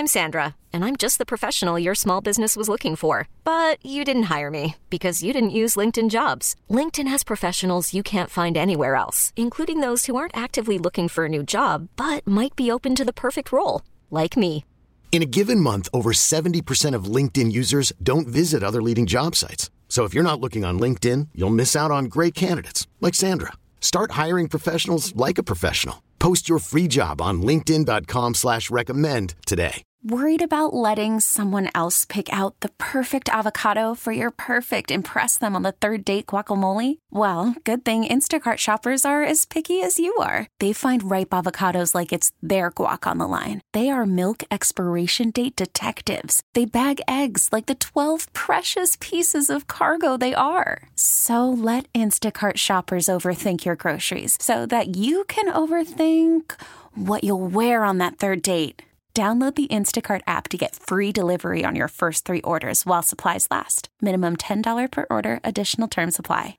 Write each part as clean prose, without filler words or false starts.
I'm Sandra, and I'm just the professional your small business was looking for. But you didn't hire me because you didn't use LinkedIn Jobs. LinkedIn has professionals you can't find anywhere else, including those who aren't actively looking for a new job, but might be open to the perfect role, like me. In a given month, over 70% of LinkedIn users don't visit other leading job sites. So if you're not looking on LinkedIn, you'll miss out on great candidates like Sandra. Start hiring professionals like a professional. Post your free job on linkedin.com/recommend today. Worried about letting someone else pick out the perfect avocado for your perfect impress them on the third date guacamole? Well, good thing Instacart shoppers are as picky as you are. They find ripe avocados like it's their guac on the line. They are milk expiration date detectives. They bag eggs like the 12 precious pieces of cargo they are. So let Instacart shoppers overthink your groceries so that you can overthink what you'll wear on that third date. Download the Instacart app to get free delivery on your first 3 orders while supplies last. Minimum $10 per order. Additional terms apply.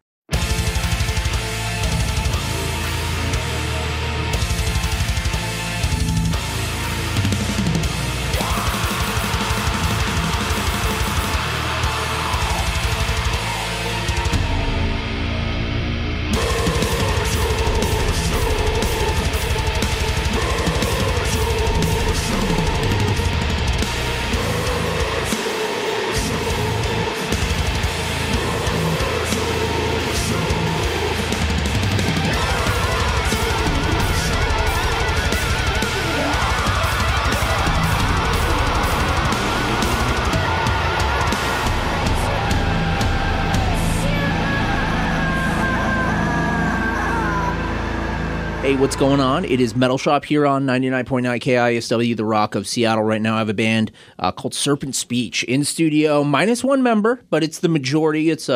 Hey, what's going on? It is Metal Shop here on 99.9 KISW, the Rock of Seattle. Right now I have a band called Serpent Speech in studio, minus one member, but it's the majority. It's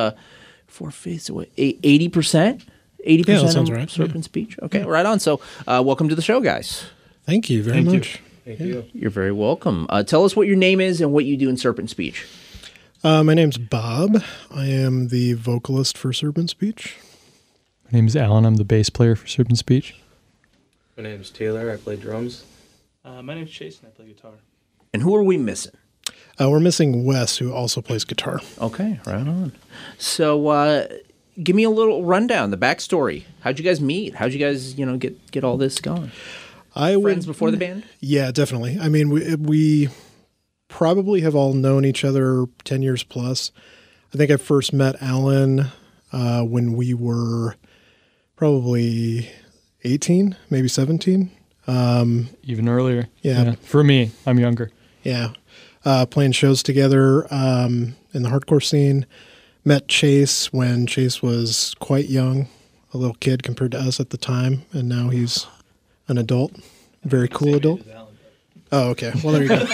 4/5, 80%? 80% yeah, that sounds right. Serpent Speech. Okay, right on. So welcome to the show, guys. Thank you very much. Thank you. You're very welcome. Tell us what your name is and what you do in Serpent Speech. My name's Bob. I am the vocalist for Serpent Speech. My name is Alan. I'm the bass player for Serpent Speech. My name's Taylor. I play drums. My name's Chase, and I play guitar. And who are we missing? We're missing Wes, who also plays guitar. Okay, right on. So give me a little rundown, the backstory. How'd you guys meet? How'd you guys, get all this going? Friends before the band? Yeah, definitely. I mean, we probably have all known each other 10 years plus. I think I first met Alan when we were probably 18, maybe 17. Even earlier. Yeah. For me, I'm younger. Yeah. Playing shows together in the hardcore scene. Met Chase when Chase was quite young, a little kid compared to us at the time, and now he's an adult, very cool adult. Oh, okay. Well, there you go.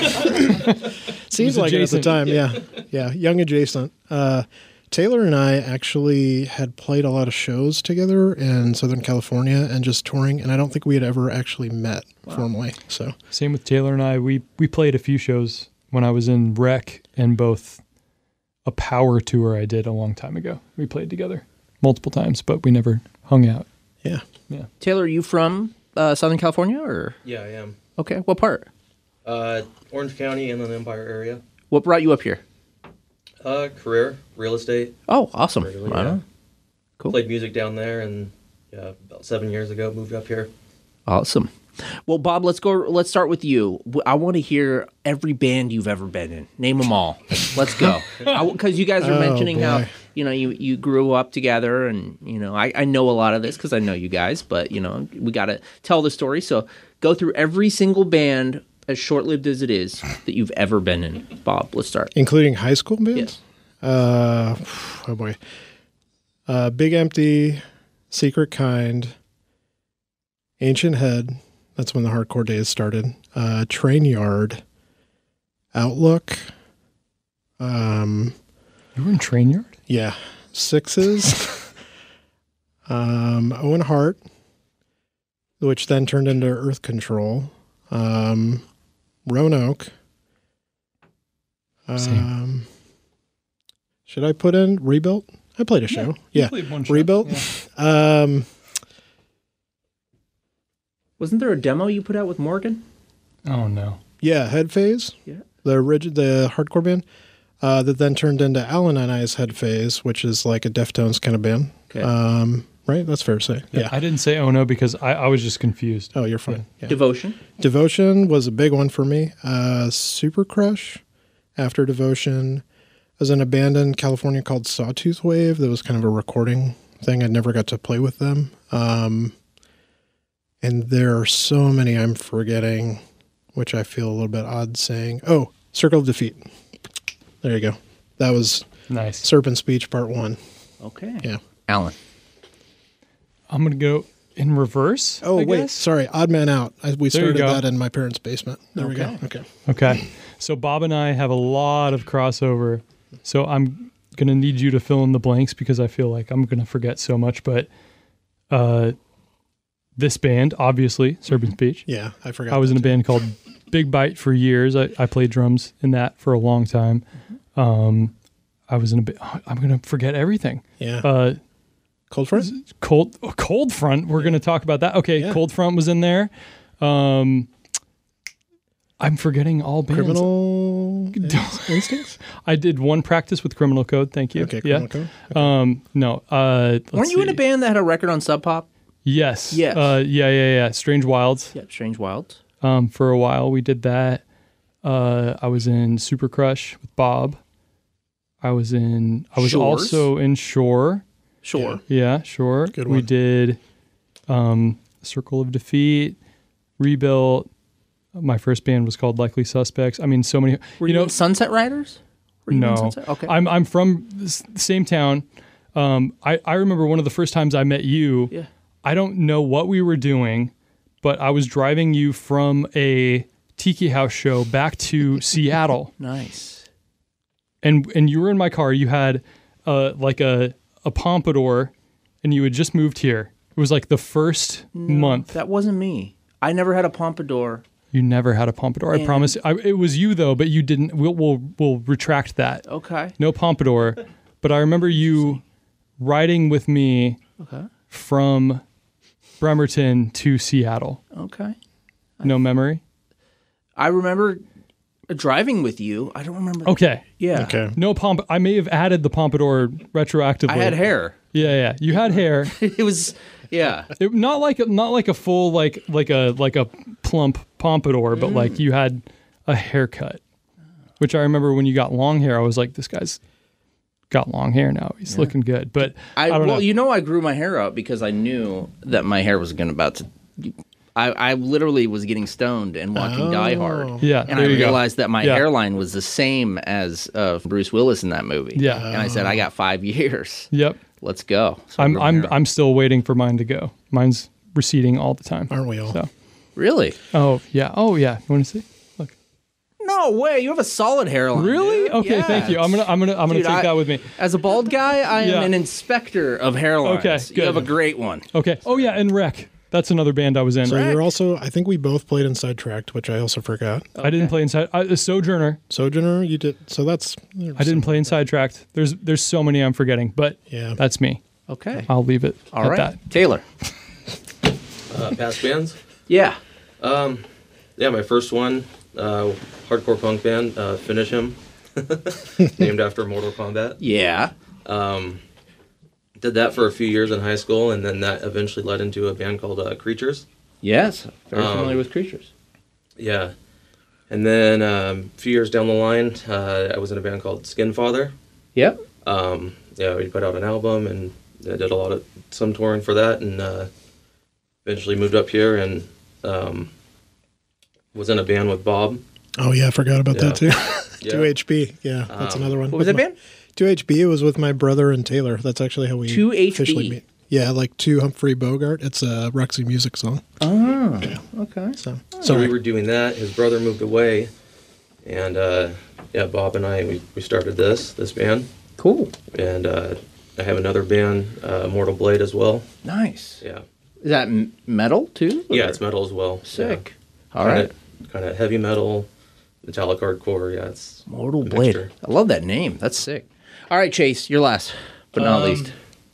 Seems like it at the time, yeah. Yeah, young adjacent. Taylor and I actually had played a lot of shows together in Southern California and just touring, and I don't think we had ever actually met formally. So same with Taylor and I. We played a few shows when I was in Rec and both a power tour I did a long time ago. We played together multiple times, but we never hung out. Yeah. Taylor, are you from Southern California? Or? Yeah, I am. Okay, what part? Orange County, Inland Empire area. What brought you up here? Career, real estate. Oh, awesome. Really, right yeah. on. Cool. Played music down there, and about 7 years ago, moved up here. Awesome. Well, Bob, let's start with you. I want to hear every band you've ever been in. Name them all. Let's go. Because you guys are mentioning how, you grew up together, and, I know a lot of this because I know you guys, but, we got to tell the story. So go through every single band, as short-lived as it is, that you've ever been in. Bob, let's start. Including high school bands? Yes. Oh, boy. Big Empty, Secret Kind, Ancient Head. That's when the hardcore days started. Train Yard, Outlook. You were in Train Yard? Yeah. Sixes. Owen Hart, which then turned into Earth Control. Roanoke. Should I put in Rebuilt? I played a show. Yeah. Played one show. Rebuilt. Yeah. Wasn't there a demo you put out with Morgan? Oh, no. Yeah, Head Phase. Yeah. The hardcore band that then turned into Alan and I's Head Phase, which is like a Deftones kind of band. Okay. Right? That's fair to say. Yeah. I didn't say Ono because I was just confused. Oh, you're fine. Yeah. Devotion. Devotion was a big one for me. Super Crush after Devotion. I was in a band in California called Sawtooth Wave. That was kind of a recording thing. I never got to play with them. And there are so many I'm forgetting, which I feel a little bit odd saying. Oh, Circle of Defeat. There you go. That was Nice. Serpent Speech Part 1. Okay. Yeah. Alan. I'm going to go in reverse. Oh, I wait. guess. Sorry. Odd Man Out. We There you started go. that in my parents' basement. There we go. Okay. Okay. So Bob and I have a lot of crossover. So I'm going to need you to fill in the blanks because I feel like I'm going to forget so much. But this band, obviously, Serpent Speech. Yeah, I forgot. I was in a band called Big Bite for years. I played drums in that for a long time. I was in a bit. I'm going to forget everything. Yeah. Cold Front? Cold Front. We're going to talk about that. Okay. Yeah. Cold Front was in there. I'm forgetting all bands. Criminal Instincts? I did one practice with Criminal Code. Thank you. Okay, yeah. Criminal Code. No. Weren't you in a band that had a record on Sub Pop? Yes. Yes. Yeah. Strange Wilds. Yep. Strange Wilds. For a while we did that. I was in Super Crush with Bob. I was Shores? also in Shore. Sure. Yeah, Shore. Good We one. did Circle of Defeat, Rebuilt. My first band was called Likely Suspects. I mean, so many. Were you in Sunset Riders? Were you in No. Sunset? Okay. I'm from the same town. I remember one of the first times I met you. Yeah. I don't know what we were doing, but I was driving you from a Tiki House show back to Seattle. Nice. And you were in my car. You had like a pompadour, and you had just moved here. It was like the first month. That wasn't me. I never had a pompadour. You never had a pompadour. I promise. It was you though, but you didn't. We'll retract that. Okay. No pompadour, but I remember you riding with me from Bremerton to Seattle. Okay. No memory. I remember driving with you. I don't remember. Okay. Yeah. Okay. No I may have added the pompadour retroactively. I had hair. Yeah. You had hair. It was. Yeah. Not like a full like a plump pompadour, but like you had a haircut, which I remember when you got long hair. I was like, this guy's got long hair now. He's looking good. But I don't know. I grew my hair out because I knew that my hair was about to. I literally was getting stoned and watching Die Hard. Yeah, and there I you go. realized that my Yeah. hairline was the same as Bruce Willis in that movie. Yeah. and I said, I got 5 years. Yep. Let's go. So I grew my hair out. I'm still waiting for mine to go. Mine's receding all the time. Aren't we all? So. Really? Oh yeah. You want to see? Look. No way. You have a solid hairline. Really? dude. Okay. Yeah. Thank you. I'm gonna Dude, take that with me. As a bald guy, I am Yeah. an inspector of hairlines. Okay, You good. have a great one. Okay. Oh yeah, and Wreck. That's another band I was in. So you're also, I think we both played in Sidetracked, which I also forgot. I didn't play inside. Sojourner. Sojourner, you did. So that's. I didn't play in Sidetracked. There's so many I'm forgetting, but Yeah. that's me. Okay. I'll leave it All at right. that. Taylor. Past bands? Yeah. Yeah, my first one, hardcore punk band, Finish Him, named after Mortal Kombat. Yeah. Did that for a few years in high school, and then that eventually led into a band called Creatures. Yes. Very familiar with Creatures. Yeah. And then a few years down the line, I was in a band called Skinfather. Yep. Yeah, we put out an album, and I did some touring for that, and eventually moved up here and was in a band with Bob. Oh, yeah. I forgot about that too. Yeah. 2HB. Yeah. That's another one. What was that band? 2HB. It was with my brother and Taylor. That's actually how we 2HB. officially meet. Yeah. Like 2 Humphrey Bogart. It's a Roxy Music song. Oh. Okay. So We were doing that. His brother moved away, and yeah, Bob and I we started this band, Cool. and I have another band, Mortal Blade, as well. Nice. Yeah, Is that metal too? yeah, or- it's metal as well. Sick. Yeah. All right. Kind of heavy metal, metallic hardcore. Yeah, it's Mortal a Blade. mixture. I love that name. That's sick. All right, Chase, you're last, but not least.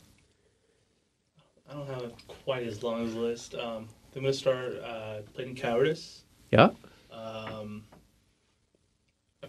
I don't have quite as long as a list. I'm going to start playing Cowardice. Yeah.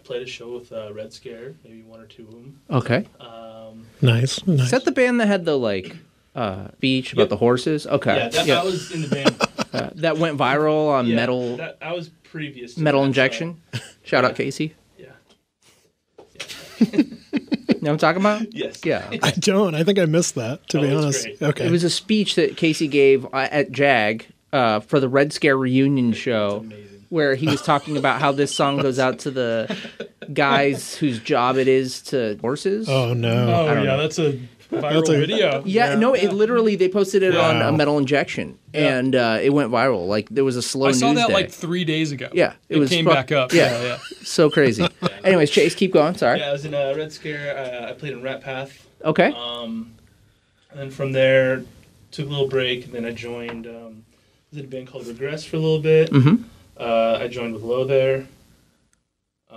played a show with Red Scare, maybe one or two of them. Okay. Nice. Is that the band that had the speech about the horses? Okay. Yeah, I was in the band. That went viral on Metal. I was previous to Metal that, Injection. Shout out Casey. Yeah. You know what I'm talking about? Yes. Yeah. I don't. I think I missed that, to be it's honest. great. Okay. It was a speech that Casey gave at JAG for the Red Scare reunion show, where he was talking about how this song goes out to the guys whose job it is to horses. Oh, no. Oh yeah, that's a viral video. Yeah, no, it literally, they posted it on a Metal Injection, and it went viral. Like, there was a slow news I saw that day. like 3 days ago. Yeah, it was came back up. Yeah, so crazy. Anyways, Chase, keep going. Sorry. Yeah, I was in Red Scare. I played in Rat Path. Okay. And then from there, took a little break, and then I joined. I was in a band called Regress for a little bit. Mm-hmm. I joined with Low there. I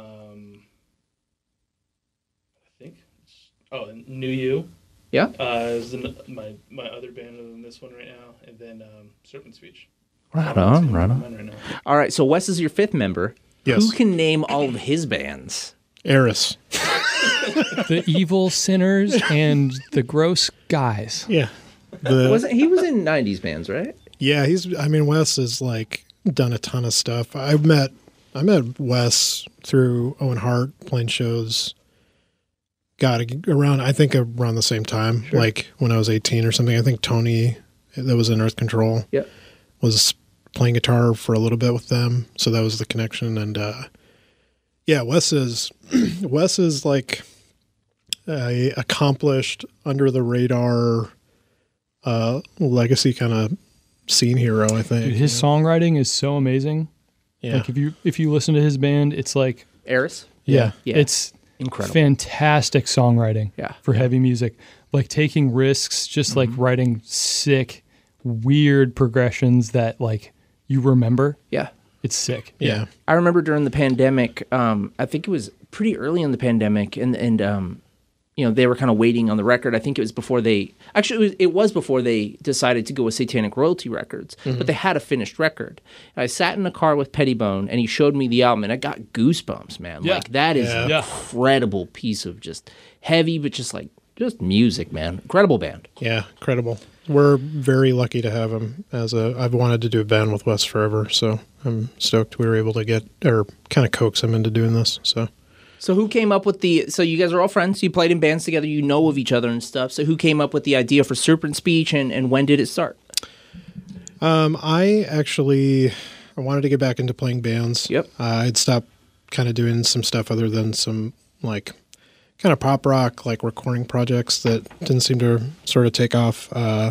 think. And New You. Yeah. Is my other band other than this one right now, and then Serpent Speech. Right on. Right now. All right, so Wes is your fifth member. Yes. Who can name all of his bands? Eris. The Evil Sinners and the Gross Guys. Yeah. He was in 90s bands, right? Yeah, Wes has done a ton of stuff. I met Wes through Owen Hart playing shows. Around the same time, Sure. like when I was 18 or something. I think Tony, that was in Earth Control, was playing guitar for a little bit with them. So that was the connection. And Wes is like a accomplished, under the radar, legacy kind of scene hero, I think. Dude, his songwriting is so amazing. Yeah. Like if you listen to his band, it's like Eris? Yeah. Yeah. It's incredible. Fantastic songwriting for heavy music. Like taking risks, just like writing sick, weird progressions that like you remember. Yeah. It's sick. Yeah. I remember during the pandemic, I think it was pretty early in the pandemic, and they were kind of waiting on the record. I think it was before it was before they decided to go with Satanic Royalty Records, but they had a finished record. And I sat in a car with Pettibone, and he showed me the album, and I got goosebumps, man. Yeah. Like, that is an incredible piece of just heavy, but just music, man. Incredible band. Yeah, incredible. We're very lucky to have him I've wanted to do a band with Wes forever, so I'm stoked we were able to kind of coax him into doing this, so. So who came up with so you guys are all friends, you played in bands together, you know of each other and stuff. So who came up with the idea for Serpent Speech, and when did it start? I wanted to get back into playing bands. Yep. I'd stopped kind of doing some stuff other than some like kind of pop rock, like recording projects that didn't seem to sort of take off.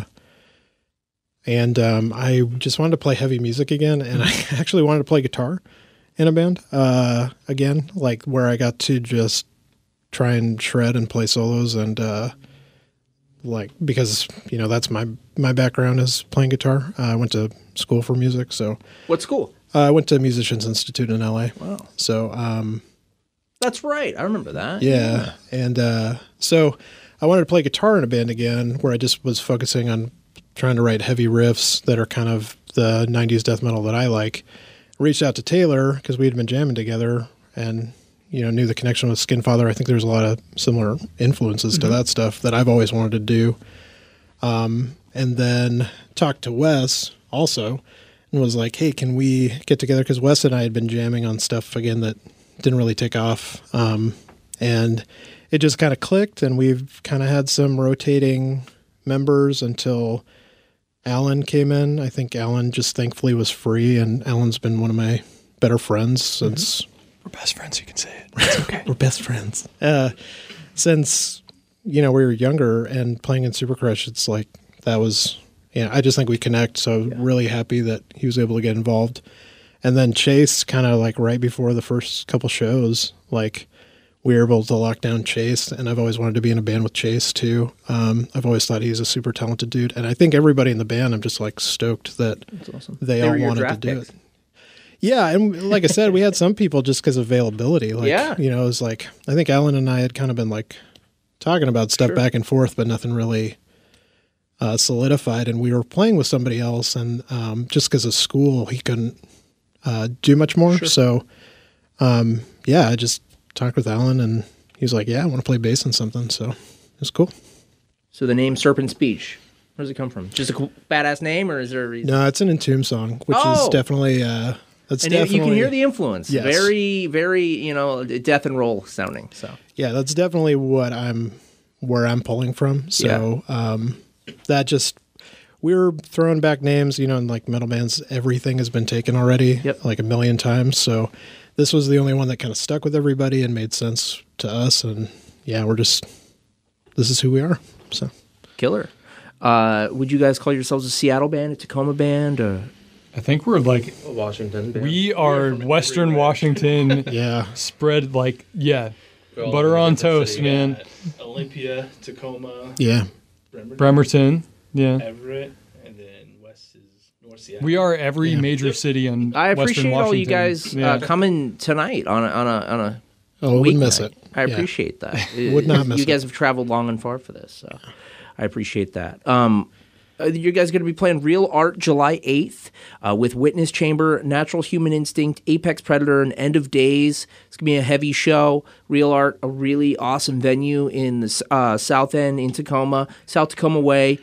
And I just wanted to play heavy music again. And I actually wanted to play guitar in a band again, like where I got to just try and shred and play solos, and because that's my background is playing guitar. I went to school for music, so. What school? I went to Musicians Institute in LA. Wow. So that's right, I remember that. Yeah. And so I wanted to play guitar in a band again, where I just was focusing on trying to write heavy riffs that are kind of the 90s death metal that I like. Reached out to Taylor because we had been jamming together, and knew the connection with Skinfather. I think there's a lot of similar influences to that stuff that I've always wanted to do. And then talked to Wes also, and was like, "Hey, can we get together?" Because Wes and I had been jamming on stuff again that didn't really take off, and it just kind of clicked. And we've kind of had some rotating members until Alan came in. I think Alan just thankfully was free, and Alan's been one of my better friends since. We're best friends, you can say it. It's okay. We're best friends. Since, we were younger and playing in Super Crush, it's like that was, I just think we connect. So really happy that he was able to get involved. And then Chase, kind of like right before the first couple shows, like we were able to lock down Chase, and I've always wanted to be in a band with Chase too. I've always thought he's a super talented dude. And I think everybody in the band, I'm just like stoked that they all wanted to do it. Yeah, and like I said, we had some people just because of availability. Like, it was like, I think Alan and I had kind of been like talking about stuff back and forth, but nothing really solidified. And we were playing with somebody else, and just because of school, he couldn't do much more. So, I just talked with Alan, and he was like, "Yeah, I want to play bass on something." So it was cool. So the name Serpent Speech, where does it come from? Just a badass name, or is there a reason? No, it's an Entomb song, which is definitely you can hear the influence. Yes. Very, very, death and roll sounding. So yeah, that's definitely where I'm pulling from. So that just, we were throwing back names, in like metal bands, everything has been taken already, like a million times. So this was the only one that kind of stuck with everybody and made sense to us. And yeah, this is who we are. So killer. Would you guys call yourselves a Seattle band, a Tacoma band, or? I think we're like A Washington band. we are Western Washington. Yeah. Spread like We're all butter in on different toast, cities. man. Olympia, Tacoma, Yeah. Bremerton, yeah. Everett, and then west is North Seattle. We are every major city in I Western appreciate Washington. all you guys Yeah. coming tonight on a Oh, wouldn't miss weeknight. it. I Yeah. appreciate that. Would not miss You guys it. have traveled long and far for this, so I appreciate that. You guys going to be playing Real Art July 8th with Witness Chamber, Natural Human Instinct, Apex Predator, and End of Days. It's going to be a heavy show. Real Art, a really awesome venue in the South End in Tacoma, South Tacoma Way.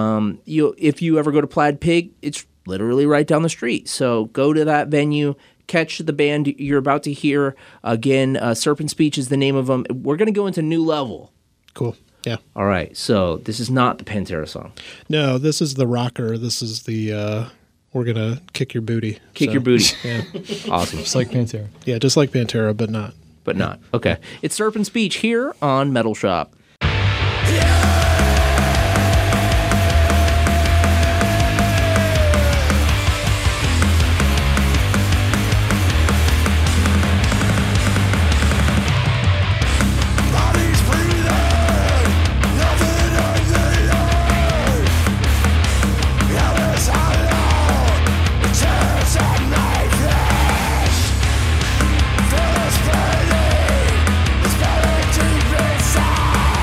If you ever go to Plaid Pig, it's literally right down the street. So go to that venue. Catch the band you're about to hear. Again, Serpent Speech is the name of them. We're going to go into new level. Cool. Yeah. All right, so this is not the Pantera song. No, this is the rocker. This is the, we're going to kick your booty. Kick your booty. Yeah. Awesome. Just like Pantera. Yeah, just like Pantera, but not. But not. Okay. It's Serpent Speech here on Metal Shop. It's better deep inside.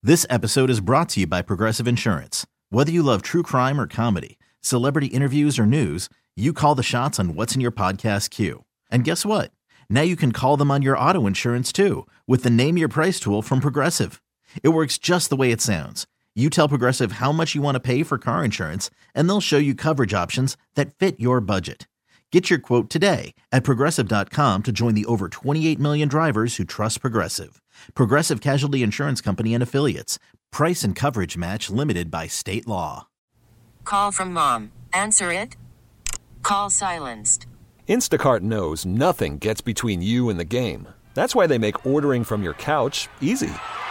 This episode is brought to you by Progressive Insurance. Whether you love true crime or comedy, celebrity interviews or news, you call the shots on what's in your podcast queue. And guess what? Now you can call them on your auto insurance too with the Name Your Price tool from Progressive. It works just the way it sounds. You tell Progressive how much you want to pay for car insurance, and they'll show you coverage options that fit your budget. Get your quote today at Progressive.com to join the over 28 million drivers who trust Progressive. Progressive Casualty Insurance Company and Affiliates. Price and coverage match limited by state law. Call from mom. Answer it. Call silenced. Instacart knows nothing gets between you and the game. That's why they make ordering from your couch easy.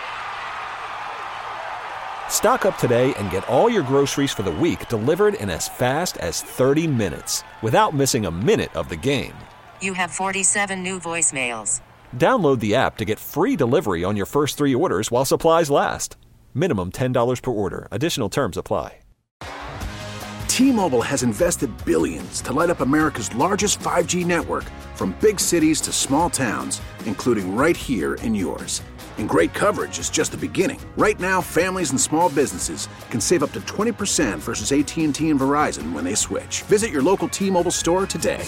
Stock up today and get all your groceries for the week delivered in as fast as 30 minutes without missing a minute of the game. You have 47 new voicemails. Download the app to get free delivery on your first 3 orders while supplies last. Minimum $10 per order. Additional terms apply. T-Mobile has invested billions to light up America's largest 5G network, from big cities to small towns, including right here in yours. And great coverage is just the beginning. Right now, families and small businesses can save up to 20% versus AT&T and Verizon when they switch. Visit your local T-Mobile store today.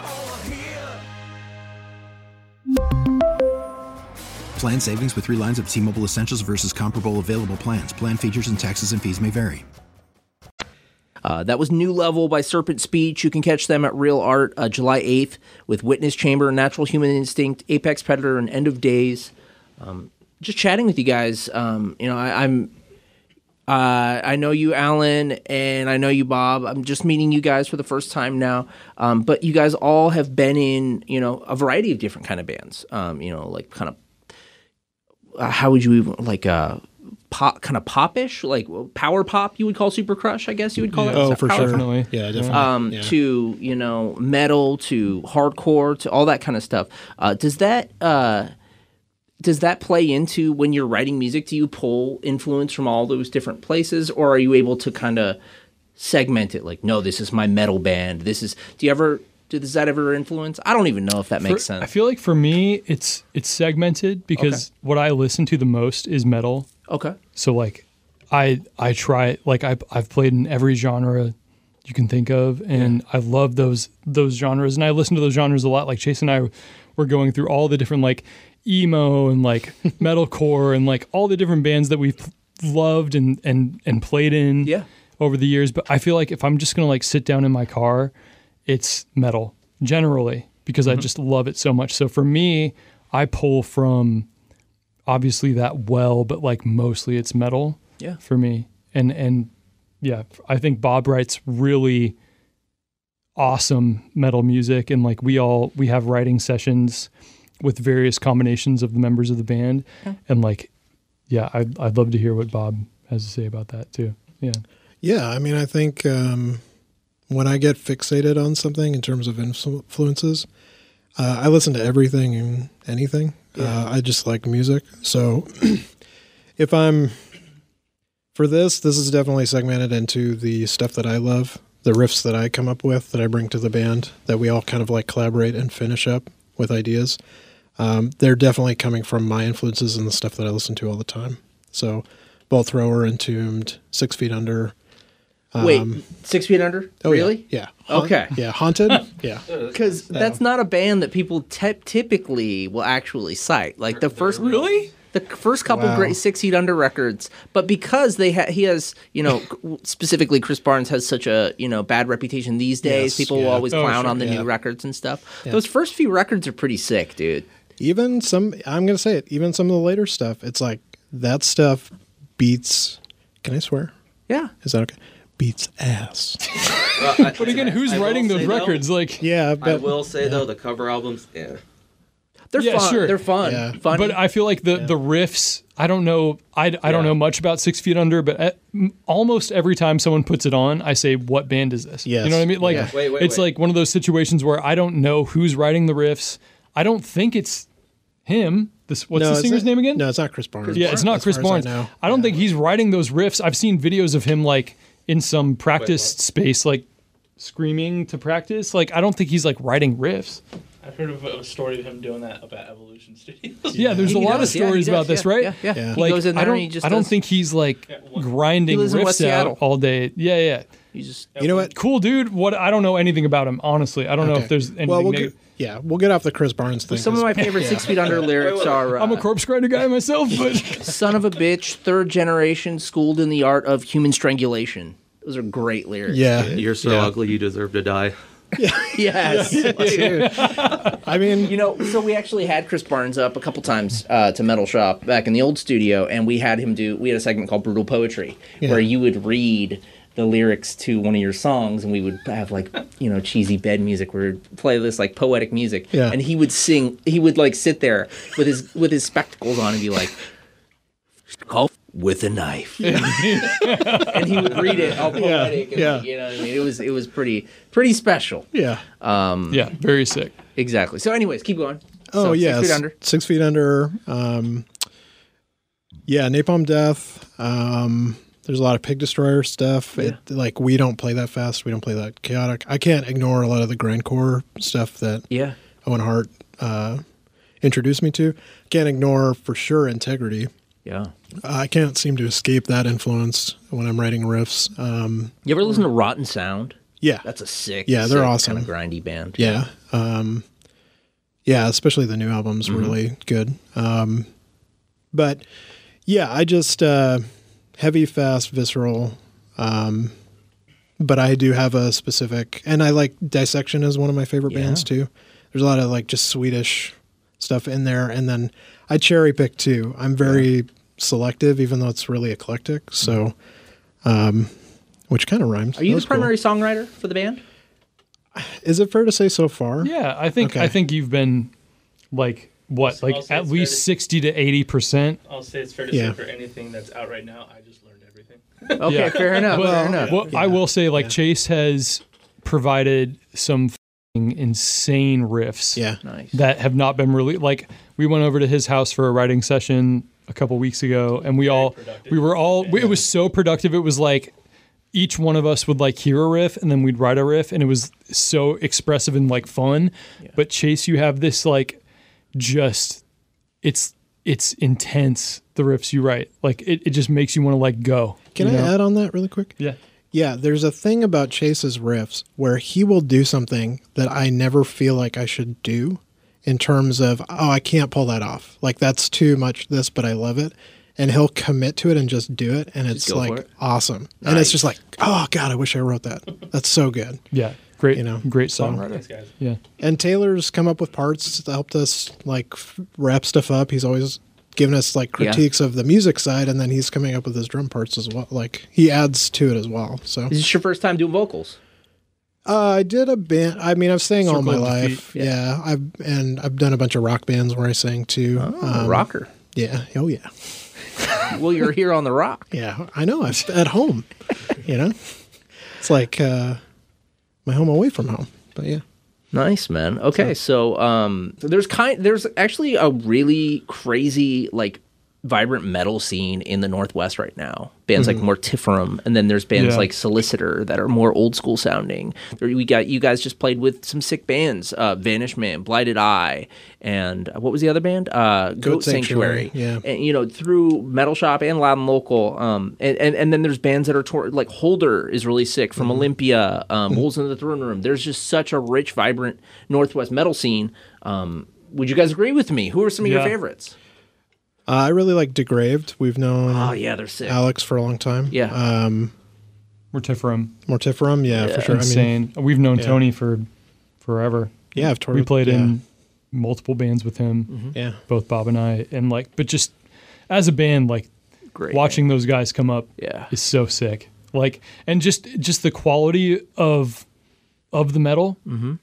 Plan savings with 3 lines of T-Mobile Essentials versus comparable available plans. Plan features and taxes and fees may vary. That was New Level by Serpent Speech. You can catch them at Real Art July 8th with Witness Chamber, Natural Human Instinct, Apex Predator, and End of Days. Just chatting with you guys. I know you, Alan, and I know you, Bob. I'm just meeting you guys for the first time now. But you guys all have been in, a variety of different kind of bands. Like kind of, how would you even, like, pop, kind of popish, like power pop, you would call Super Crush, I guess you would call it. Oh, for sure. Definitely. Yeah, definitely. To, metal, to hardcore, to all that kind of stuff. Does that play into when you're writing music? Do you pull influence from all those different places, or are you able to kind of segment it? Like, no, this is my metal band. Does that ever influence? I don't even know if that makes sense. I feel like for me, it's segmented because what I listen to the most is metal. Okay. So like, I try, like I've played in every genre you can think of, and I love those genres, and I listen to those genres a lot. Like Chase and I were going through all the different like emo and like metalcore and like all the different bands that we've loved and played in over the years. But I feel like if I'm just gonna like sit down in my car, it's metal generally because I just love it so much. So for me, I pull from obviously that but like mostly it's metal for me. And yeah, I think Bob writes really awesome metal music, and like we have writing sessions with various combinations of the members of the band. And like, I'd love to hear what Bob has to say about that too. Yeah, I mean, I think when I get fixated on something in terms of influences, I listen to everything and anything. I just like music. So if I'm, for this is definitely segmented into the stuff that I love, the riffs that I come up with, that I bring to the band, that we all kind of like collaborate and finish up with ideas. They're definitely coming from my influences and the stuff that I listen to all the time. So Bolt Thrower, Entombed, 6 Feet Under. Wait, 6 Feet Under? Oh, really? Yeah. Okay. Yeah, Haunted? Yeah. Because that's not a band that people typically will actually cite. Like the first... Really? The first couple great 6 Feet Under records, but because he has, specifically Chris Barnes has such a, bad reputation these days. People will always clown on the new records and stuff. Yeah. Those first few records are pretty sick, dude. Even some of the later stuff, it's like that stuff beats, can I swear? Yeah. Is that okay? Beats ass. But again, who's writing those records? But I will say though, the cover albums, they're fun. Sure. They're fun. Yeah. Funny. But I feel like the riffs, I don't know. I don't know much about 6 Feet Under, but almost every time someone puts it on, I say, "What band is this?" Yes. You know what I mean? Like, it's like one of those situations where I don't know who's writing the riffs. I don't think it's him. What's the singer's name again? No, it's not Chris Barnes. It's not Chris Barnes. I don't think he's writing those riffs. I've seen videos of him like in some practice space, like screaming to practice. Like, I don't think he's like writing riffs. I've heard of a story of him doing that up at Evolution Studios. Yeah, there's a lot of stories about this, right? Yeah. He Like, goes in there and he just I don't does- think he's like grinding He lives in West riffs Seattle. out all day. Yeah. You just You know what? Cool dude. What I don't know anything about him, honestly. I don't know Okay. if there's anything Well, negative. we'll get off the Chris Barnes thing. Some of my favorite 6 Feet Under lyrics are I'm a corpse grinder guy myself, but son of a bitch, third generation, schooled in the art of human strangulation. Those are great lyrics. Yeah. You're so ugly, you deserve to die. Yes. I mean, You know, so we actually had Chris Barnes up a couple times to Metal Shop back in the old studio, and we had him we had a segment called Brutal Poetry, where you would read the lyrics to one of your songs, and we would have like, cheesy bed music. We would play this like poetic music, Yeah. and he would sing. He would like sit there with his spectacles on and be like, "Call with a knife," and he would read it all poetic. And like, you know what I mean? It was pretty special. yeah. yeah, very sick. Exactly. So, anyways, keep going. Oh, So, yeah. 6 Feet Under. 6 Feet Under. Yeah, Napalm Death. There's a lot of Pig Destroyer stuff. Yeah. We don't play that fast. We don't play that chaotic. I can't ignore a lot of the grindcore stuff that Owen Hart introduced me to. Can't ignore, for sure, Integrity. Yeah. I can't seem to escape that influence when I'm writing riffs. You ever listen to Rotten Sound? Yeah. That's a sick, Yeah, they're awesome. kind of grindy band. Yeah. Yeah, especially the new album's really good. But yeah, I just heavy, fast, visceral. But I do have a specific, and I like Dissection is one of my favorite bands too. There's a lot of like just Swedish stuff in there, and then I cherry pick too. I'm very selective, even though it's really eclectic. So, which kind of rhymes. Are you That the was cool. primary songwriter for the band? Is it fair to say so far? Yeah, I think you've been like what, I'll say at it's least 60 to 80%. I'll say it's fair to say for anything that's out right now, I just learned everything. Okay, fair enough. Fair enough. Well, I will say, Chase has provided some insane riffs Nice. that have not been really like. We went over to his house for a writing session a couple weeks ago, and it was so productive. It was like each one of us would like hear a riff, and then we'd write a riff, and it was so expressive and like fun. But Chase, you have this like just it's intense. The riffs you write, like it just makes you want to like go. Can I add on that really quick? Yeah. Yeah, there's a thing about Chase's riffs where he will do something that I never feel like I should do in terms of, I can't pull that off. Like, that's too much this, but I love it. And he'll commit to it and just do it. And it's like awesome. Nice. And it's just like, oh, God, I wish I wrote that. That's so good. Yeah. Great, great so- songwriter. Thanks, guys. Yeah. And Taylor's come up with parts that helped us like wrap stuff up. He's always given us like critiques of the music side, and then he's coming up with his drum parts as well. Like he adds to it as well. So Is this your first time doing vocals? I did a band. I mean, I've sang all my Circle of life. Defeat. Yeah. I've done a bunch of rock bands where I sang too. Rocker. Yeah. Oh yeah. Well, you're here on the rock. Yeah. I know. I'm at home. It's like my home away from home. But yeah. Nice, man. Okay, so there's actually a really crazy like vibrant metal scene in the Northwest right now. Bands like Mortiferum, and then there's bands like Solicitor that are more old school sounding. You guys just played with some sick bands, Vanish Man, Blighted Eye, and what was the other band? Goat Sanctuary. Yeah. And through Metal Shop and Loud and Local, and then there's bands that are like Holder is really sick from Olympia, Wolves in the Throne Room. There's just such a rich, vibrant Northwest metal scene. Would you guys agree with me? Who are some of your favorites? I really like Degraved. We've known they're sick. Alex for a long time. Yeah. Mortiferum, for sure. Insane. We've known Tony for forever. Yeah, I've toured. We played in multiple bands with him. Yeah. Both Bob and I, and but just as a band, Great, watching those guys come up is so sick. And just the quality of the metal,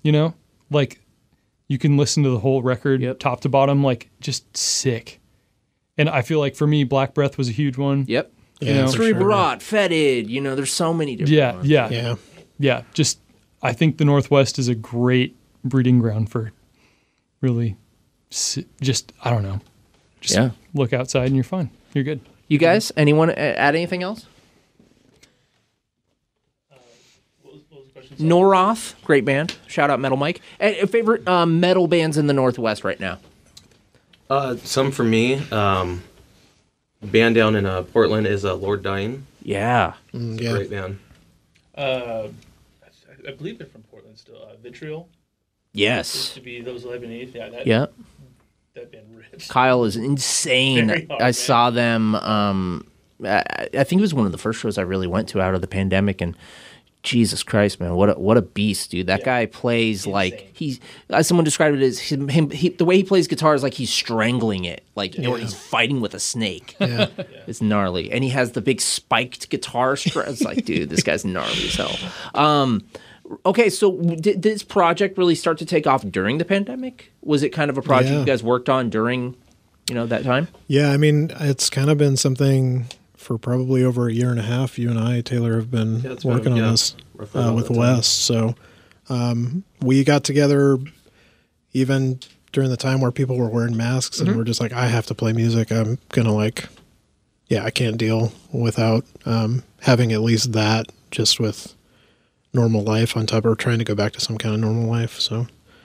you can listen to the whole record top to bottom, just sick. And I feel like for me, Black Breath was a huge one. Yep. Yeah, Cerebral Rot, Fetid. There's so many different ones. Yeah. Just I think the Northwest is a great breeding ground for really I don't know. Just look outside and you're fine. You're good. You guys, anyone add anything else? What was the question? Noroth, great band. Shout out Metal Mike. And favorite metal bands in the Northwest right now? Some for me. Band down in Portland is Lord Dying. Yeah. Yeah. Great band. I believe they're from Portland still. Vitriol. Yes. Used to be those 11/8. Yeah. That band rips. Kyle is insane. Very hard, I man. saw them. I think it was one of the first shows I really went to out of the pandemic, and Jesus Christ, man, what a beast, dude! That guy plays like he's. Someone described it as him. The way he plays guitar is like he's strangling it, like or he's fighting with a snake. Yeah. It's gnarly, and he has the big spiked guitar. It's like, dude, this guy's gnarly as hell. Okay, so did this project really start to take off during the pandemic? Was it kind of a project you guys worked on during, that time? Yeah, I mean, it's kind of been something for probably over a year and a half. You and I, Taylor, have been working on this with Wes. So we got together even during the time where people were wearing masks, and we're just like, I have to play music. I'm going to I can't deal without having at least that just with normal life on top of trying to go back to some kind of normal life. So,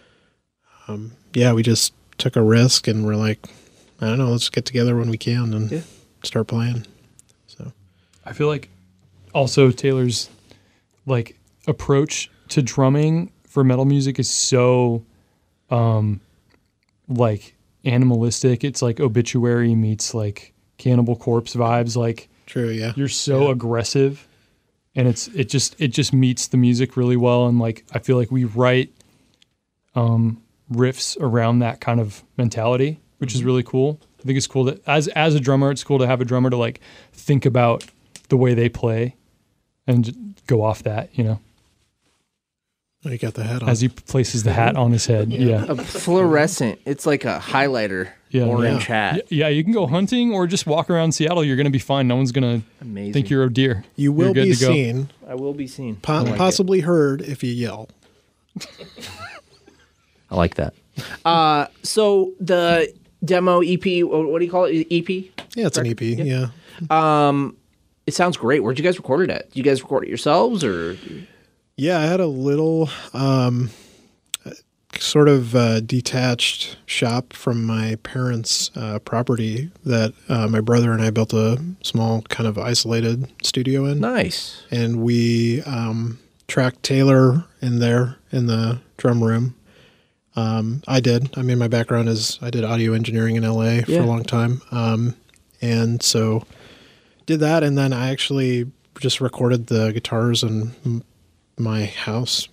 we just took a risk and we're like, I don't know, let's get together when we can and start playing. So I feel like also Taylor's like approach to drumming for metal music is so like animalistic. It's like Obituary meets like Cannibal Corpse vibes. Like, true, yeah. You're so aggressive. And it just meets the music really well, and like I feel like we write riffs around that kind of mentality, which is really cool. I think it's cool that as a drummer, it's cool to have a drummer to like think about the way they play and go off that, Oh, you got the hat on. as he places the hat on his head. Yeah. A fluorescent. It's like a highlighter. Orange hat. Yeah, you can go hunting or just walk around Seattle. You're going to be fine. No one's going to think you're a deer. You will You're good be to go. seen. I will be seen. Possibly heard if you yell. I like that. So the demo EP, what do you call it? EP? Yeah, it's an EP. Yeah. It sounds great. Where'd you guys record it at? Did you guys record it yourselves or? Yeah, I had a little sort of detached shop from my parents' property that my brother and I built a small kind of isolated studio in. Nice. And we tracked Taylor in there in the drum room. I did. I mean, my background is I did audio engineering in LA for a long time. And so did that. And then I actually just recorded the guitars in my house.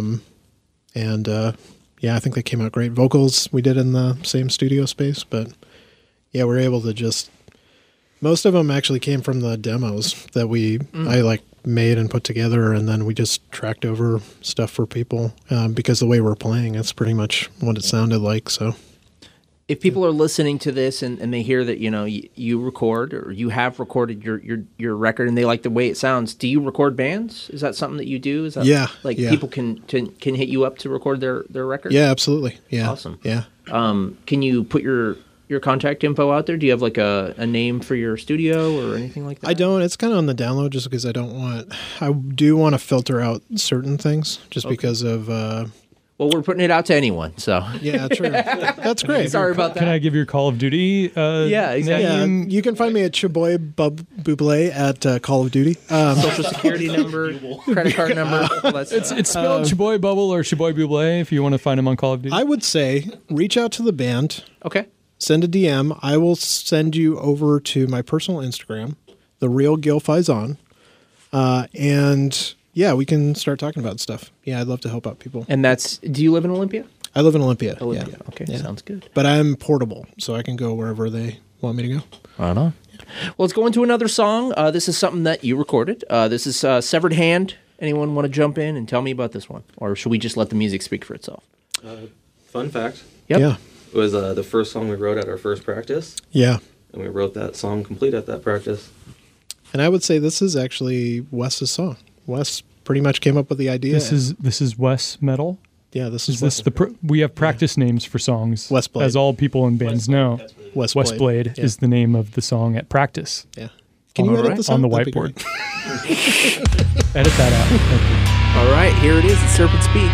I think they came out great. Vocals we did in the same studio space, but yeah, we're able to just, most of them actually came from the demos that I like made and put together, and then we just tracked over stuff for people because the way we're playing, that's pretty much what it sounded like. So if people are listening to this and they hear that, you record or you have recorded your record and they like the way it sounds, do you record bands? Is that something that you do? Is that people can hit you up to record their record? Yeah, absolutely. Yeah. Awesome. Yeah. Can you put your contact info out there? Do you have like a name for your studio or anything like that? I don't. It's kind of on the download just because I do want to filter out certain things just because of well, we're putting it out to anyone, so. Yeah, true. That's great. Sorry about that. Can I give your Call of Duty yeah, exactly. Yeah, you can find me at Chaboy Buble at Call of Duty. Social security number, credit card number. It's spelled Chaboy Bubble or Chaboy Buble if you want to find him on Call of Duty. I would say reach out to the band. Okay. Send a DM. I will send you over to my personal Instagram, The Real Gil Faison. And yeah, we can start talking about stuff. Yeah, I'd love to help out people. And do you live in Olympia? I live in Olympia. Olympia. Yeah. Okay, Yeah. sounds good. But I'm portable, so I can go wherever they want me to go. Right on. Well, let's go into another song. This is something that you recorded. This is Severed Hand. Anyone want to jump in and tell me about this one? Or should we just let the music speak for itself? Fun fact. Yep. Yeah. It was the first song we wrote at our first practice. Yeah. And we wrote that song complete at that practice. And I would say this is actually Wes's song. Wes pretty much came up with the idea. This is Wes Metal. Yeah, this is this we have practice names for songs. Westblade. As all people in bands know. Westblade is the name of the song at practice. Yeah. Can you edit this on the out? That'd be whiteboard? Edit that out. Thank you. All right, here it is, the Serpent Speech.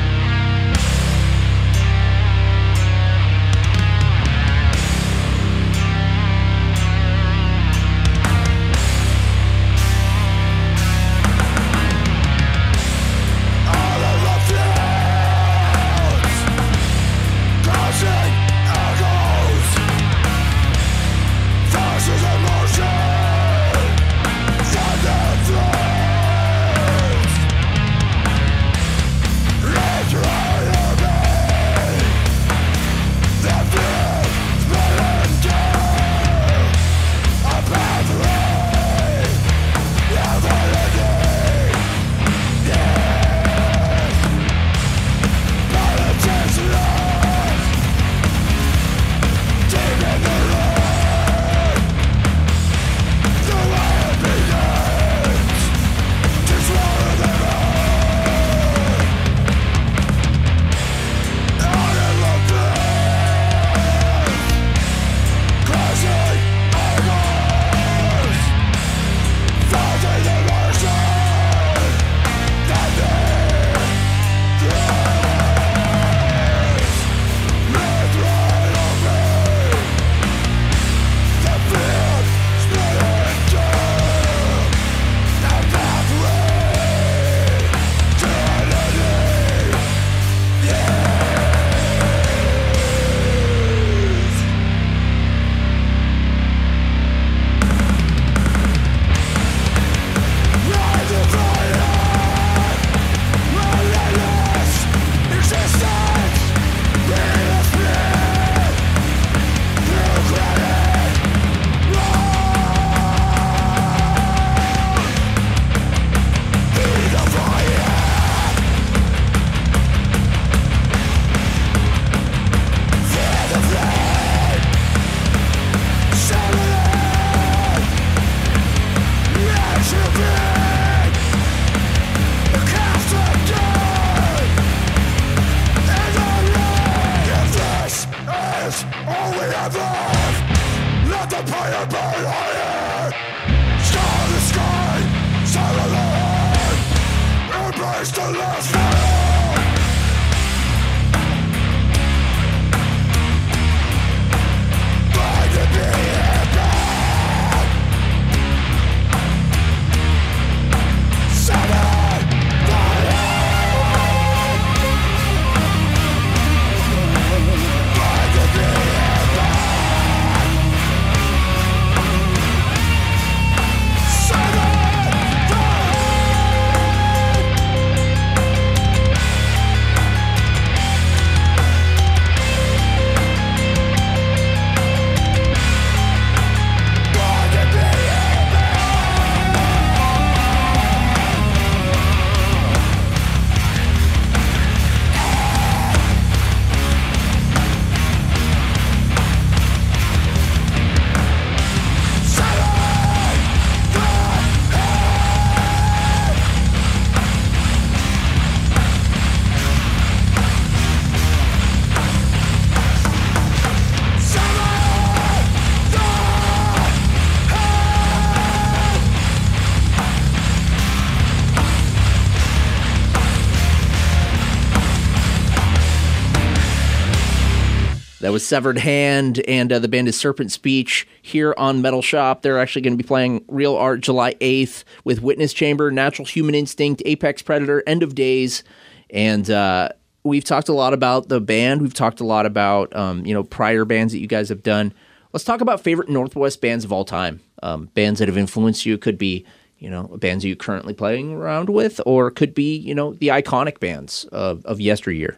That was Severed Hand, and the band is Serpent Speech here on Metal Shop. They're actually going to be playing Real Art July 8th with Witness Chamber, Natural Human Instinct, Apex Predator, End of Days. And we've talked a lot about the band. We've talked a lot about prior bands that you guys have done. Let's talk about favorite Northwest bands of all time. Bands that have influenced you. Could be bands you're currently playing around with, or could be the iconic bands of yesteryear.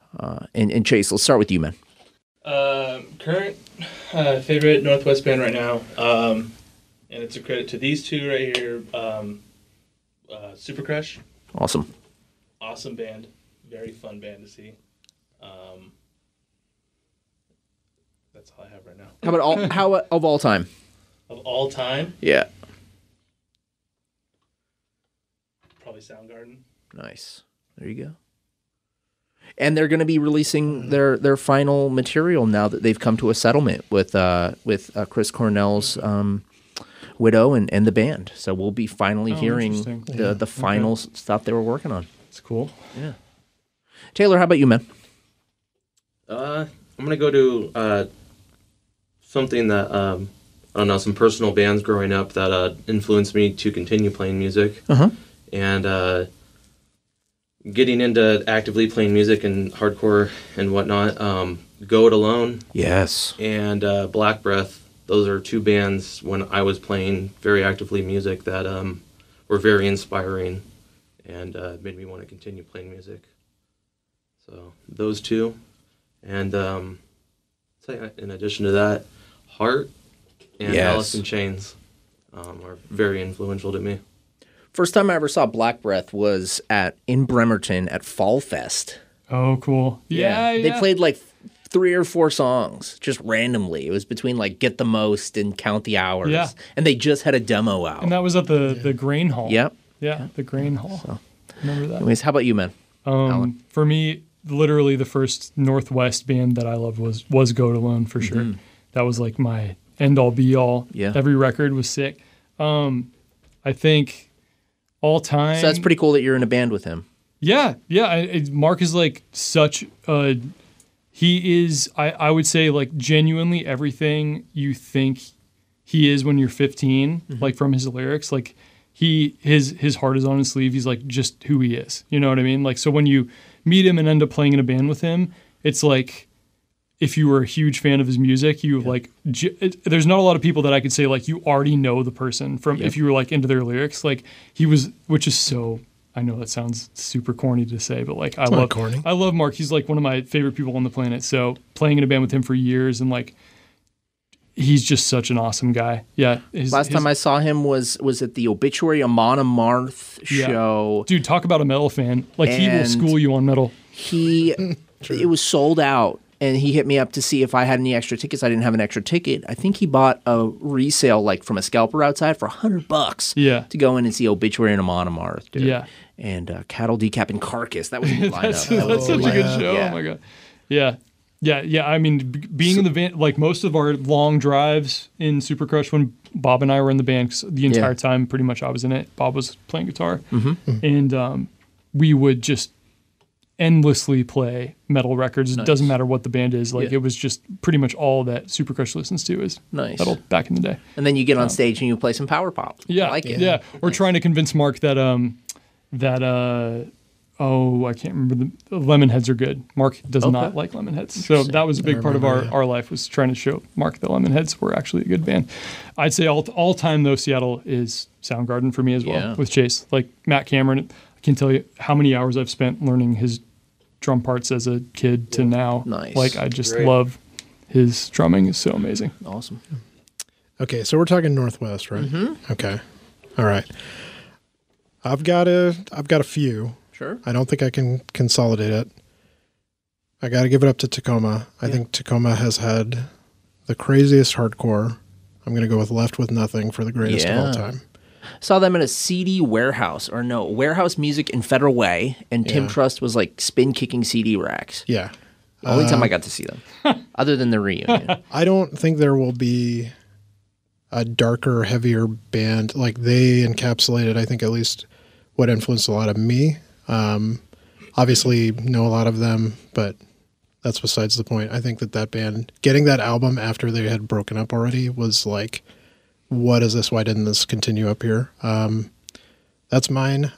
And Chase, let's start with you, man. Current favorite Northwest band right now, and it's a credit to these two right here, Super Crush. Awesome band, very fun band to see. That's all I have right now. How of all time? Of all time? Yeah. Probably Soundgarden. Nice. There you go. And they're going to be releasing their final material now that they've come to a settlement with Chris Cornell's Widow and the band. So we'll be finally hearing interesting. the final stuff they were working on. It's cool. Yeah. Taylor, how about you, man? I'm gonna go to something that I don't know, some personal bands growing up that influenced me to continue playing music, and getting into actively playing music and hardcore and whatnot. Go It Alone, yes, and Black Breath. Those are two bands when I was playing very actively music that were very inspiring and made me want to continue playing music. So those two. And in addition to that, Heart and Alice in Chains are very influential to me. First time I ever saw Black Breath was in Bremerton at Fall Fest. Oh, cool. Yeah. They played like 3 or 4 songs just randomly. It was between like Get the Most and Count the Hours. Yeah. And they just had a demo out. And that was at the Grain Hall. Yep. Yeah, the Grain Hall. So. Remember that. Anyways, how about you, man? For me, literally the first Northwest band that I loved was Go It Alone for sure. That was like my end-all be-all. Yeah. Every record was sick. I think all time... So that's pretty cool that you're in a band with him. Yeah. Mark is like such a... He is, I would say, like genuinely everything you think he is when you're 15, like from his lyrics. Like his heart is on his sleeve. He's like just who he is. You know what I mean? Like, so when you meet him and end up playing in a band with him, it's like if you were a huge fan of his music, you like there's not a lot of people that I could say like you already know the person from if you were like into their lyrics. Like he was, which is so, I know that sounds super corny to say, but like I love Mark. He's like one of my favorite people on the planet. So playing in a band with him for years and like he's just such an awesome guy. Yeah. Last time I saw him was at the Obituary Amon Amarth show. Dude, talk about a metal fan. Like he will school you on metal. It was sold out. And he hit me up to see if I had any extra tickets. I didn't have an extra ticket. I think he bought a resale like from a scalper outside for $100. Yeah. To go in and see Obituary and Amon Amarth, dude. Yeah. And Cattle Decap and Carcass. That was in the lineup. That's such a good show. Yeah. Oh my god. Yeah. I mean, being in the van, like most of our long drives in Super Crush when Bob and I were in the band, 'cause the entire time pretty much I was in it. Bob was playing guitar, and we would just endlessly play metal records. Nice. It doesn't matter what the band is. Like it was just pretty much all that Super Crush listens to is metal back in the day. And then you get on stage and you play some power pop. Yeah, I like it. Yeah, we're trying to convince Mark that I can't remember the Lemonheads are good. Mark does not like Lemonheads, so that was a big part of our life was trying to show Mark that Lemonheads were actually a good band. I'd say all time though Seattle is Soundgarden for me as well with Chase. Like Matt Cameron, I can tell you how many hours I've spent learning his drum parts as a kid to now. Nice. Like I just love his drumming is so amazing. Awesome. Okay, so we're talking Northwest, right? Okay. All right. I've got a few. Sure. I don't think I can consolidate it. I got to give it up to Tacoma. I think Tacoma has had the craziest hardcore. I'm going to go with Left With Nothing for the greatest of all time. Saw them in a CD warehouse, Warehouse Music in Federal Way, and Tim Trust was like spin kicking CD racks. Yeah. Only time I got to see them, other than the reunion. I don't think there will be a darker, heavier band. Like they encapsulated, I think, at least what influenced a lot of me. Obviously know a lot of them, but that's besides the point. I think that band, getting that album after they had broken up already was like, what is this? Why didn't this continue up here? That's mine.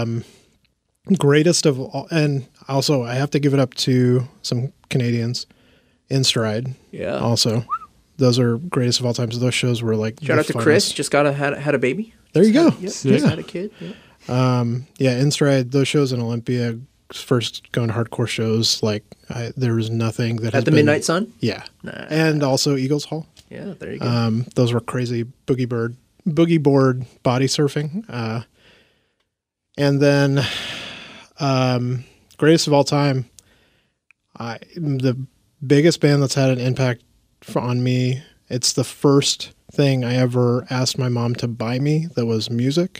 Greatest of all, and also I have to give it up to some Canadians. In Stride. Yeah. Also, those are greatest of all time. So those shows were like shout out to Chris. Just had a baby. There you go. Just had a kid. Yeah. In Stride. Those shows in Olympia. First going to hardcore shows. Like there was nothing that at the Midnight Sun. Yeah. And also Eagles Hall. Yeah, there you go. Those were crazy boogie board body surfing. And then greatest of all time, the biggest band that's had an impact on me, it's the first thing I ever asked my mom to buy me that was music,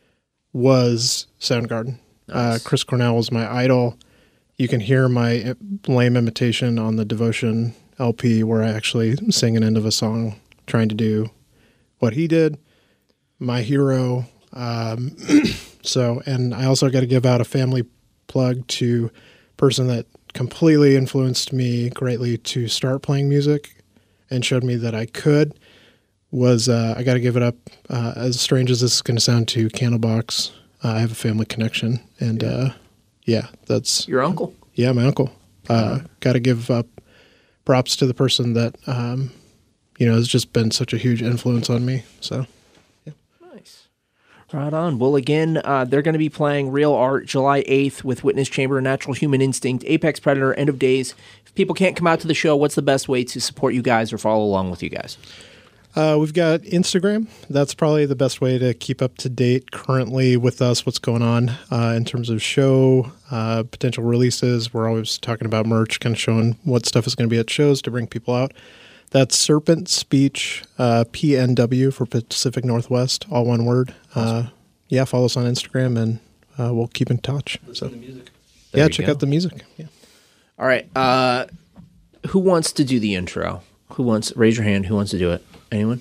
was Soundgarden. Nice. Chris Cornell was my idol. You can hear my lame imitation on the Devotion LP where I actually sing an end of a song trying to do what he did. my hero. So, and I also got to give out a family plug to a person that completely influenced me greatly to start playing music and showed me that I could. Was I got to give it up, as strange as this is going to sound, to Candlebox. I have a family connection, and that's your uncle. Yeah, my uncle. Got to give up props to the person that has just been such a huge influence on me. So, yeah. Nice. Right on. Well, again, they're going to be playing Real Art July 8th with Witness Chamber, Natural Human Instinct, Apex Predator, End of Days. If people can't come out to the show, what's the best way to support you guys or follow along with you guys? We've got Instagram. That's probably the best way to keep up to date currently with us, what's going on in terms of show, potential releases. We're always talking about merch, kind of showing what stuff is going to be at shows to bring people out. That's Serpent Speech, PNW for Pacific Northwest, all one word. Awesome. Follow us on Instagram, and we'll keep in touch. Listen to the music. Check out the music. Yeah. All right. Who wants to do the intro? Raise your hand. Who wants to do it? Anyone?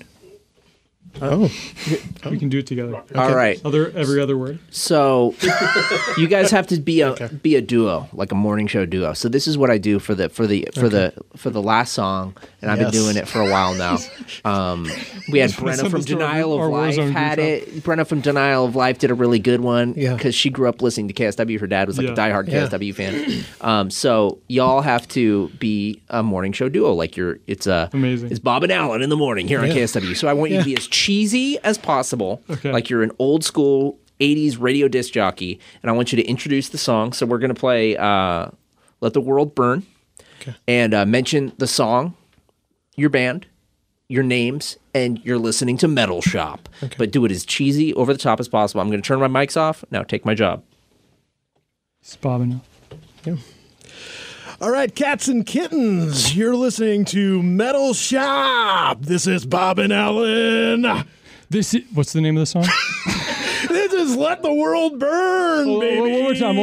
We can do it together. Okay. All right. Every other word. So you guys have to be a duo, like a morning show duo. So this is what I do for the last song, and I've been doing it for a while now. We had Brenna from Denial of Life had it. Brenna from Denial of Life did a really good one because she grew up listening to KSW. Her dad was like a diehard KSW fan. So y'all have to be a morning show duo. Like it's amazing. It's Bob and Alan in the morning here on KSW. So I want you to be as cheesy as possible, like you're an old school 80s radio disc jockey, and I want you to introduce the song. So we're going to play Let the World Burn, and mention the song, your band, your names, and you're listening to Metal Shop. But do it as cheesy, over the top as possible. I'm going to turn my mics off. Now take my job. It's Bob and Yeah. All right, cats and kittens, you're listening to Metal Shop. This is Bob and Alan. What's the name of the song? This is Let the World Burn, baby. One more time.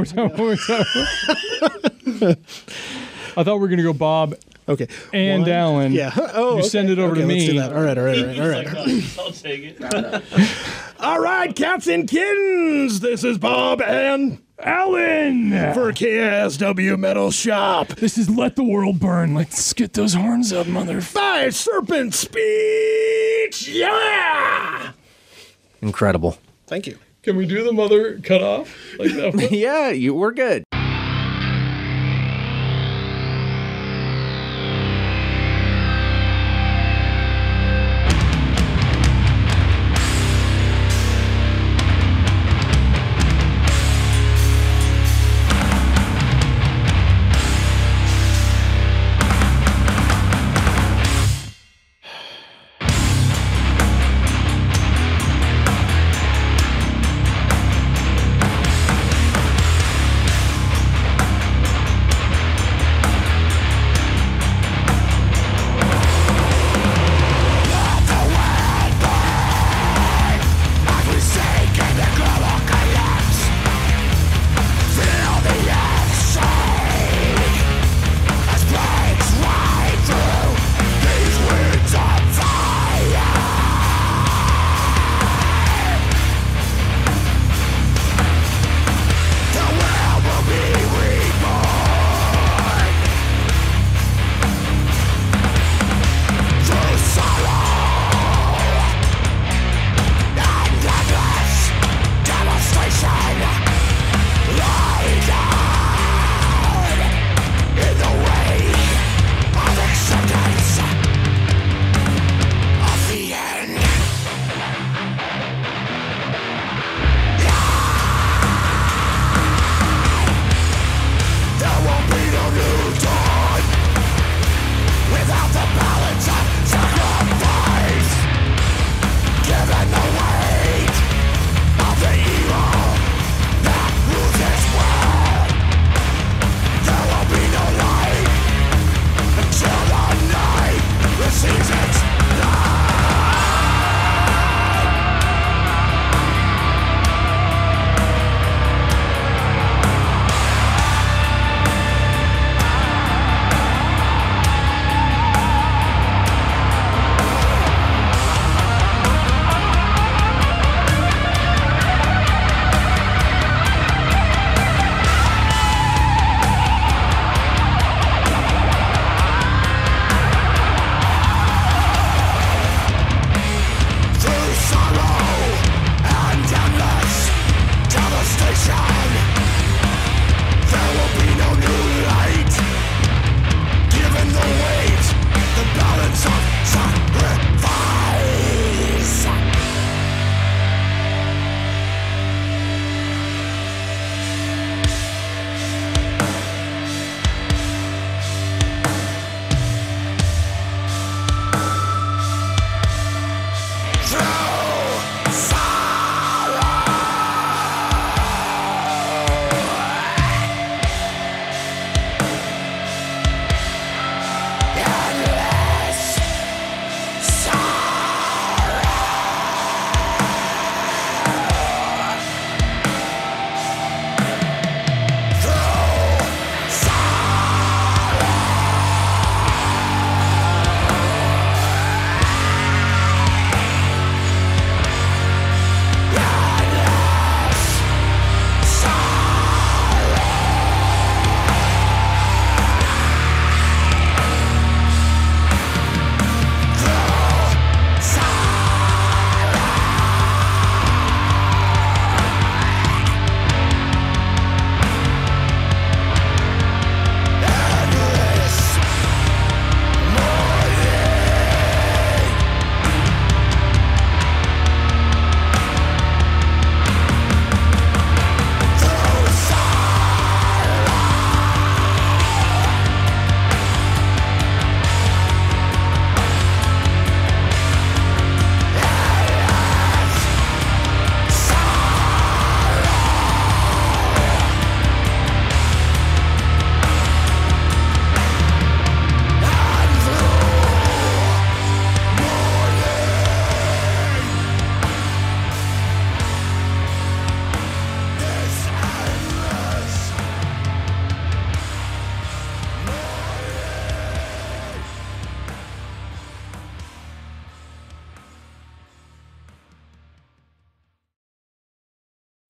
I thought we were going to go Bob and Alan. Yeah. You send it over to me. Let's do that. All right. I'll take it. All right, cats and kittens, this is Bob and Alan for KSW Metal Shop. This is Let the World Burn. Let's get those horns up, by Serpent Speech. Yeah. Incredible. Thank you. Can we do the mother cut off like that one? Yeah, we're good.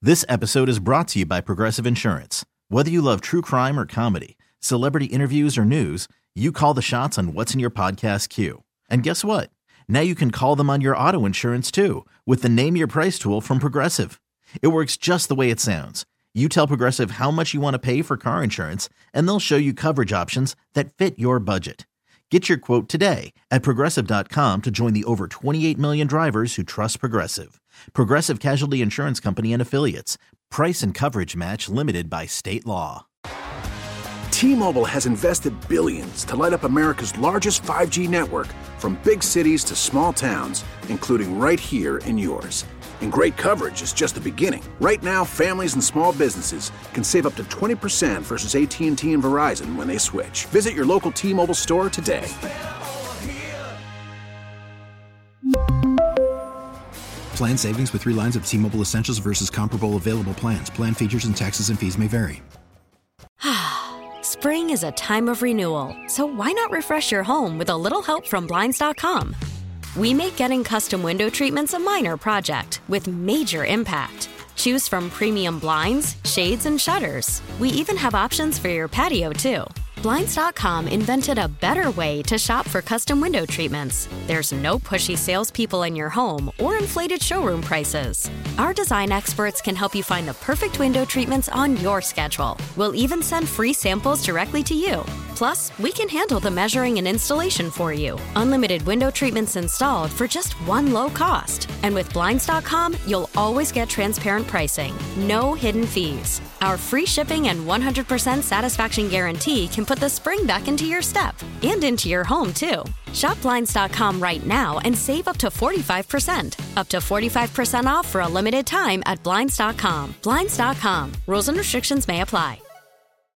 This episode is brought to you by Progressive Insurance. Whether you love true crime or comedy, celebrity interviews or news, you call the shots on what's in your podcast queue. And guess what? Now you can call them on your auto insurance too with the Name Your Price tool from Progressive. It works just the way it sounds. You tell Progressive how much you want to pay for car insurance, and they'll show you coverage options that fit your budget. Get your quote today at Progressive.com to join the over 28 million drivers who trust Progressive. Progressive Casualty Insurance Company and Affiliates. Price and coverage match limited by state law. T-Mobile has invested billions to light up America's largest 5G network, from big cities to small towns, including right here in yours. And great coverage is just the beginning. Right now, families and small businesses can save up to 20% versus AT&T and Verizon when they switch. Visit your local T-Mobile store today. Plan savings with 3 lines of T-Mobile Essentials versus comparable available plans. Plan features and taxes and fees may vary. Spring is a time of renewal, so why not refresh your home with a little help from Blinds.com? We make getting custom window treatments a minor project with major impact. Choose from premium blinds, shades, and shutters. We even have options for your patio, too. Blinds.com invented a better way to shop for custom window treatments. There's no pushy salespeople in your home or inflated showroom prices. Our design experts can help you find the perfect window treatments on your schedule. We'll even send free samples directly to you. Plus, we can handle the measuring and installation for you. Unlimited window treatments installed for just one low cost. And with Blinds.com, you'll always get transparent pricing. No hidden fees. Our free shipping and 100% satisfaction guarantee can put the spring back into your step and into your home, too. Shop Blinds.com right now and save up to 45%. Up to 45% off for a limited time at Blinds.com. Blinds.com. Rules and restrictions may apply.